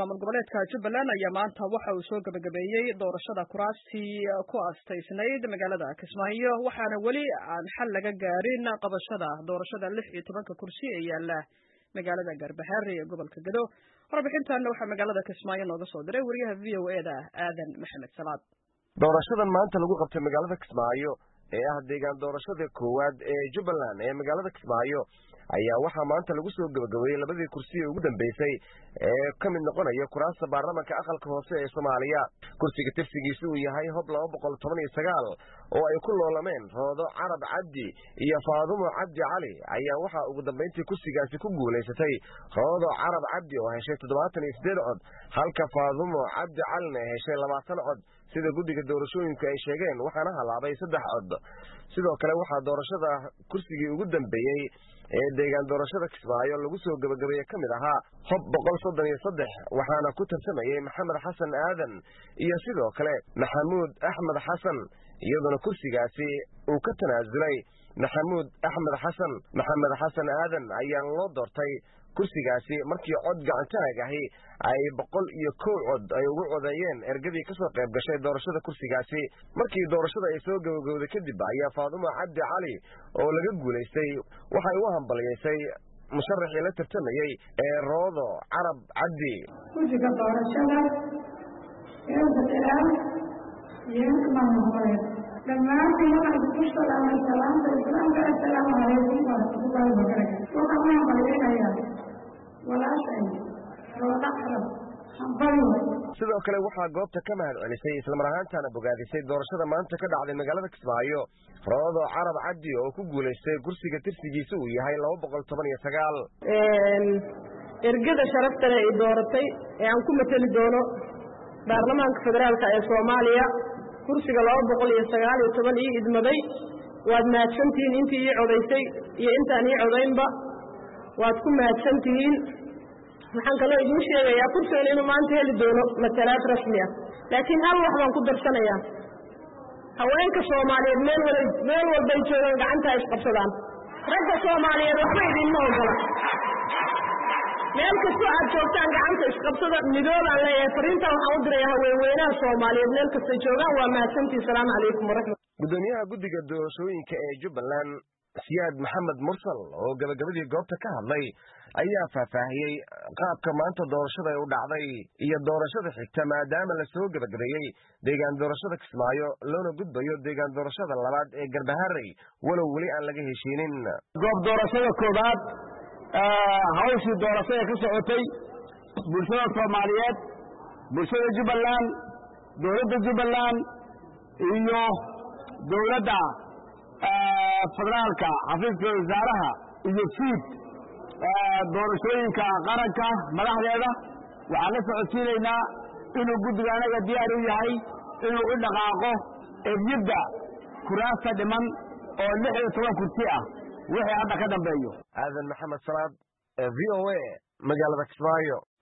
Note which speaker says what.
Speaker 1: maamul goboleedka Jubbaland ayaa maanta waxa uu soo gabagabeeyay doorashada kuraastii ku aastaysnayd magaalada Kismaayo waxaana weli aan xal laga gaarin qabashada doorashada 16 kursi ee yaala magaalada Garbaharre ee gobolka Gado. Warbixintan waxa magaalada Kismaayo nooga soo diray wariyaha VOA-da Aadan Maxamed Salaad.
Speaker 2: Doorashadan maanta lagu qabtay magaalada Kismaayo ee ah deegaan doorashada koowaad ee Jubbaland ee magaalada Kismaayo ayaa waxaa maanta lagu soo gabagabeeyay labadii kursi ee ugu dambeysay ee ka mid noqonaya kuraasta baarlamaanka aqalka hoose ee Soomaaliya. Kursiga tirsigiisu uu yahay Hob 219 oo ay ku loolameen Roodo Carab Cabdi iyo Faadumo Cabdi Cali ayaa waxa ugu dambeyntii kursigaasi ku guuleysatay Roodo Carab Cabdi oo heshay 78 cod halka Faadumo Cabdi Cali heshay 20 cod sida guddiga doorashooyinka ay sheegeen waxaana halaabay 3 cod. sidoo kale waxaa doorashada kursigii ugu dambeeyay ee deegaan doorashada Kismaayo lagu soo gabagabeeyay kamid ahaa Hob 133 waxaana ku tartamayay Maxamed Xasan Aadan iyo sidoo kale Maxamuud Axmed Xasan iyadoo kursigaasi uu ka tanaasulay Maxamuud Axmed Xasan. Maxamed Xasan Aadan ayaa loo doortay kursigaasi markii cod gacantaag ahi ay 101 cod ay ugu codeeyeen ergadii ka soo qayb gashay doorashada kursigaasi. markii doorashada ay soo gabagabowday kadib ayaa Faadumo Cabdi Cali oo laga guuleystay waxay u hambalyeysay musharaxii la tartamayay ee Roodo Carab Cabdi.
Speaker 3: kursiga doorashada ee dadaan iyo maamulka dhammaantiin waxaan ku salaamay salaamta islaamka assalaamu calaykum wa rahmatullaahi wa barakaatuh. waxaan hambalyeeyaa walaashay Roodo Carab
Speaker 2: sidoo kale waxaa goobta ka mahad celisay isla mar ahaantaana bogaadisay doorashada maanta ka dhacday magaalada Kismaayo Roodo Carab Cabdi oo ku guuleystay kursiga tirsigiisu uu yahay 219.
Speaker 4: ergada sharafta leh ee dooratay ee aan ku matali doono baarlamaanka federaalka ee Soomaaliya kursiga 219 ii idmaday waad mahadsantihiin intii ii codeysay iyo intaan ii codeynba waad ku mahadsantihiin. waxaan kaloo idin sheegayaa kursigan inuu maanta heli doono matalaad rasmi ah laakiin hal wax baan ku darsanayaa haweenka Soomaaliyeed meel walba ay joogaan gacanta isqabsadaan. ragga Soomaaliyeed waxba idinma ogola meel kasta aad joogtaan gacanta isqabsada midoobaan leeyahay. fariinta waxaan u dirayaa haweenweynaha Soomaaliyeed meel kasta joogaan waa mahadsantihiin. salaamu calaykum waraxmatullahi.
Speaker 2: gudoomiyaha guddiga doorashooyinka ee Jubbaland Siyaad Maxamed Mursal oo gabagabadii goobta ka hadlay ayaa faahfaahiyay qaabka maanta doorashada ay u dhacday iyo doorashada xigta maadaama la soo gabagabeeyay deegaan doorashada Kismaayo loona gudbayo deegaan doorashada labaad ee Garbaharre walow weli aan laga heshiinin.
Speaker 5: goob doorashada koobaad hawshii doorashada ka socotay bulshada Soomaaliyeed bulshada Jubbaland dowladda Jubbaland iyo dowladda federaalka xafiiska wasaaraha iyo fiid doorashooyinka qaranka madaxdeeda waxaan la socodsiinaynaa inuu guddiga anaga diyaar u yahay inuu u dhaqaaqo eegyada kuraasta dhiman oo 16 kursi ah wixii hadda ka dambeeyo.
Speaker 2: Aadan Maxamed Salaad VOA magaalada Kismaayo.